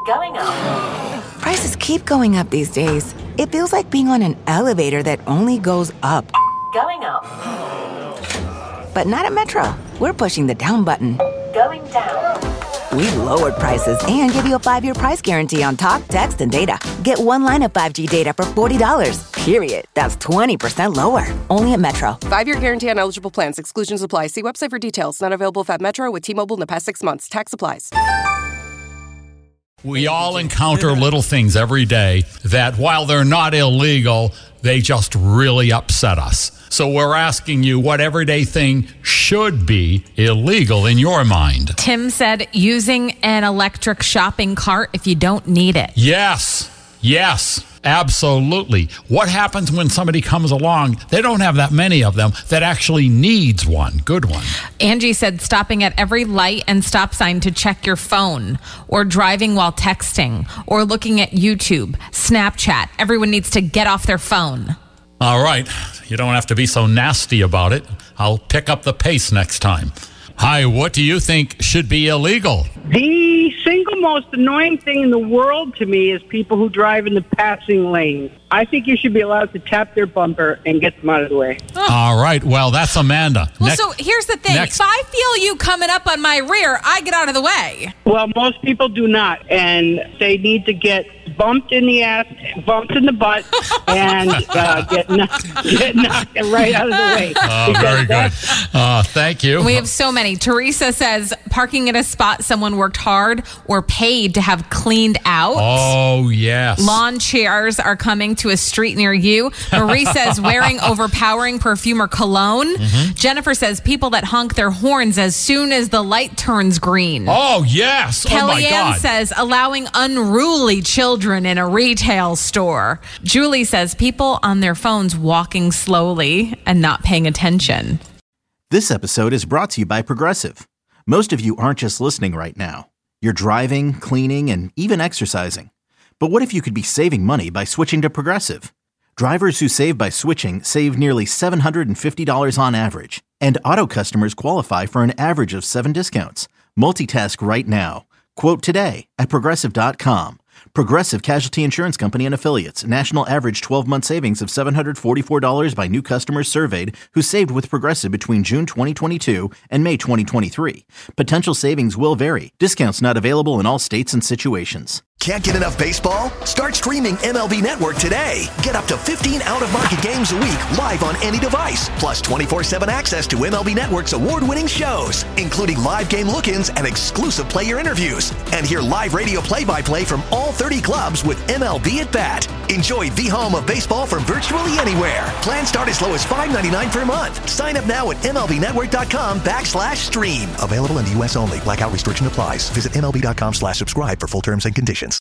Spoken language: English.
Going up. Prices keep going up these days. It feels like being on an elevator that only goes up. Going up. But not at Metro. We're pushing the down button. Going down. We've lowered prices and give you a 5-year price guarantee on talk, text, and data. Get one line of 5G data for $40. Period. That's 20% lower. Only at Metro. 5-year guarantee on eligible plans. Exclusions apply. See website for details. Not available at Metro with T-Mobile in the past 6 months. Tax applies. We all encounter little things every day that, while they're not illegal, they just really upset us. So we're asking you what everyday thing should be illegal in your mind. Tim said using an electric shopping cart if you don't need it. Yes, absolutely. What happens when somebody comes along, they don't have that many of them, that actually needs one, good one? Angie said stopping at every light and stop sign to check your phone, or driving while texting, or looking at YouTube, Snapchat. Everyone needs to get off their phone. All right. You don't have to be so nasty about it. I'll pick up the pace next time. Hi, what do you think should be illegal? The single most annoying thing in the world to me is people who drive in the passing lane. I think you should be allowed to tap their bumper and get them out of the way. All right. Well, that's Amanda. Well, so here's the thing. If I feel you coming up on my rear, I get out of the way. Well, most people do not. And they need to get bumped in the ass, bumped in the butt, and get knocked right out of the way. Very good. Thank you. We have so many. Teresa says parking at a spot someone worked hard or paid to have cleaned out. Oh, yes. Lawn chairs are coming to a street near you. Marie says wearing overpowering perfume or cologne. Mm-hmm. Jennifer says people that honk their horns as soon as the light turns green. Oh, yes. Kellyanne says allowing unruly children in a retail store. Julie says people on their phones walking slowly and not paying attention. This episode is brought to you by Progressive. Most of you aren't just listening right now. You're driving, cleaning, and even exercising. But what if you could be saving money by switching to Progressive? Drivers who save by switching save nearly $750 on average. And auto customers qualify for an average of 7 discounts. Multitask right now. Quote today at Progressive.com. Progressive Casualty Insurance Company and Affiliates. National average 12-month savings of $744 by new customers surveyed who saved with Progressive between June 2022 and May 2023. Potential savings will vary. Discounts not available in all states and situations. Can't get enough baseball? Start streaming MLB Network today. Get up to 15 out-of-market games a week live on any device. Plus 24/7 access to MLB Network's award-winning shows, including live game look-ins and exclusive player interviews. And hear live radio play-by-play from all 30 clubs with MLB at Bat. Enjoy the home of baseball from virtually anywhere. Plans start as low as $5.99 per month. Sign up now at MLBnetwork.com/stream. Available in the U.S. only. Blackout restriction applies. Visit MLB.com/subscribe for full terms and conditions.